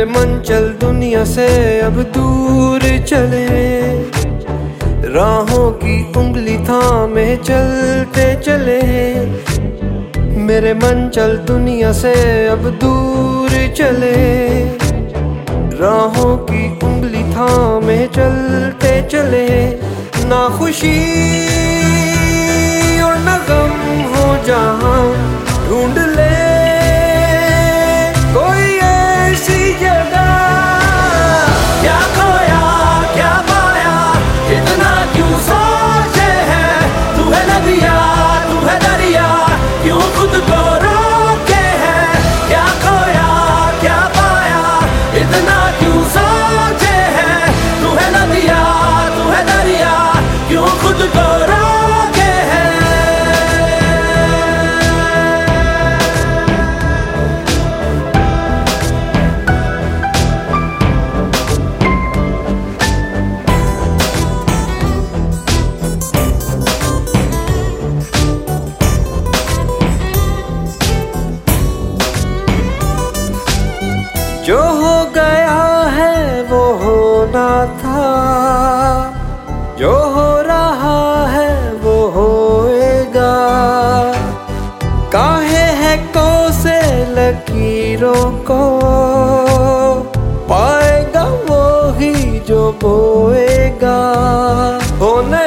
मेरे मन चल दुनिया से अब दूर चले, राहों की उंगली थामे चलते चले। मेरे मन चल दुनिया से अब दूर चले, राहों की उंगली थामे चलते चले। ना खुशी और ना गम हो जहां, ढूंढ ले कोई ऐसी जगह। क्या खोया क्या पाया, इतना क्यों सोचे है। तू है नदिया तू है दरिया, क्यों खुद को रोके है। क्या खोया क्या पाया, इतना क्यों सोचे है। तू है नदिया तू है दरिया, क्यों खुद को रोके है। जो हो गया है वो होना था, जो हो रहा है वो होएगा। काहे है कोसे लकीरों को, पाएगा वो ही जो बोएगा। होने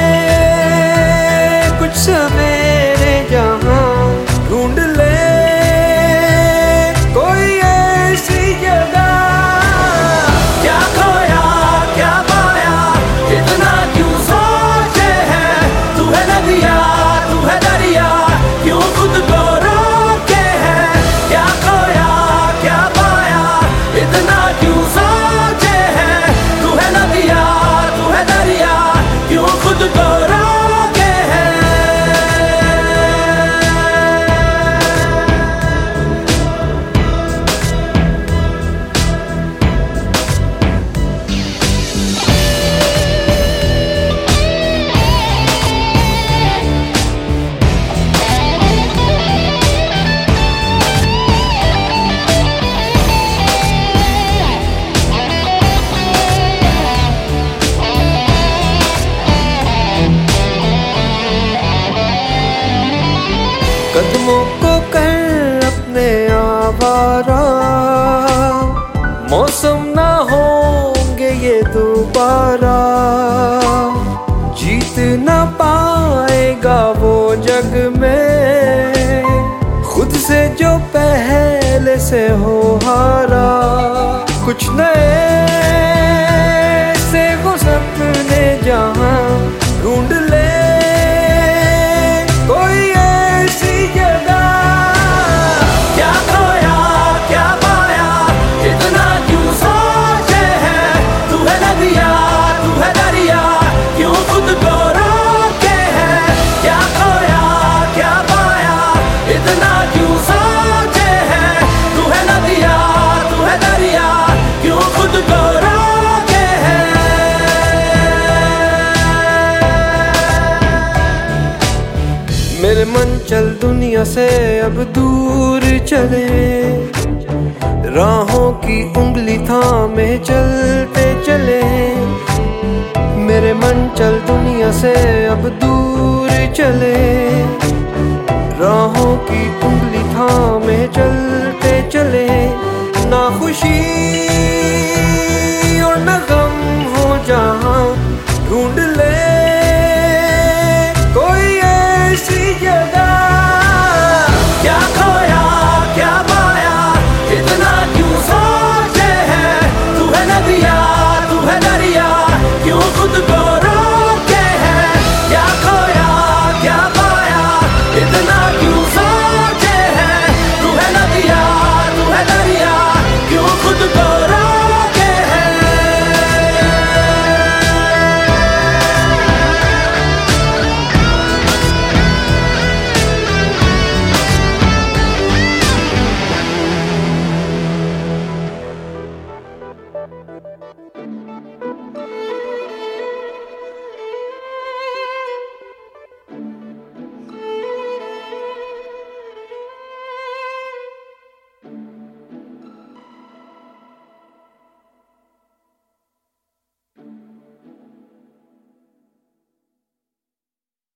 कुछ सवेरे जहां, ढूंढ ले कोई ऐसी जगह। क्या खोया क्या पाया, इतना क्यों सोचे है। तू है नदिया तू है दरिया, क्यों खुद को रोके है। क्या खोया क्या पाया, इतना क्यों सोचे है। तू है नदिया तू है दरिया, क्यों खुद को रोके है। कदमों को कर अपने आवारा, मौसम ना होंगे ये दोबारा। जीत ना पाएगा वो जग में, खुद से जो पहले से हो हारा। कुछ नए से वो सपने जहां, ढूंढ ले कोई ऐसी जगह। क्या खोया क्या पाया, इतना क्यों सोचे है। तू है नदिया तू है दरिया, क्यों खुद को रोके है। क्या खोया क्या पाया, इतना क्यों सोचे है। तू है नदिया तू है दरिया, क्यों खुद को रोके है। मेरे मन चल दुनिया से अब दूर चले, राहों की उंगली थामे चलते चले। मेरे मन चल दुनिया से अब दूर चले, राहों की उंगली थामे चलते चले। ना खुशी